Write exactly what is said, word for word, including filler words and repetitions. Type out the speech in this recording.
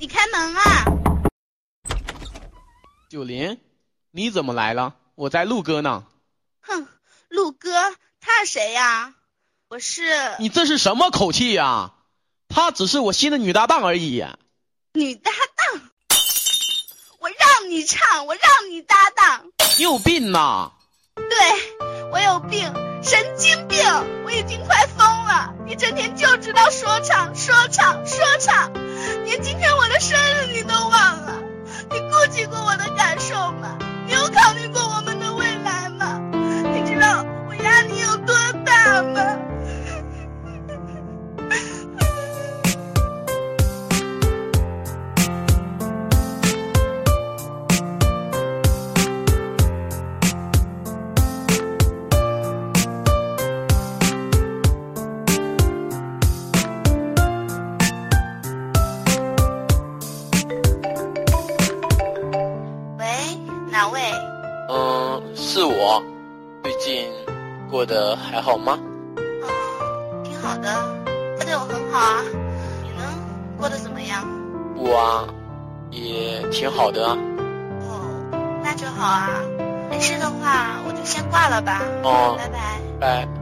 你开门啊！ 九林，你怎么来了？我在录歌呢。 哼，录歌？他是谁呀？我是…… 你这是什么口气呀？她只是我新的女搭档而已。 女搭档？我让你唱，我让你搭档。 你有病呐！ 对，我有病，神经病，我已经快疯了。你整天就知道说唱，说唱，说唱，连今天我的生日你都忘了。你顾及过我的感受吗？你有考虑过我们的未来吗？你知道我压力有多大吗？哪位？ 嗯，是我。最近过得还好吗？ 嗯，挺好的，他对我很好啊。你呢？过得怎么样？ 我啊，也挺好的啊。 哦，那就好啊。没事的话，我就先挂了吧。 哦， 拜拜。 拜。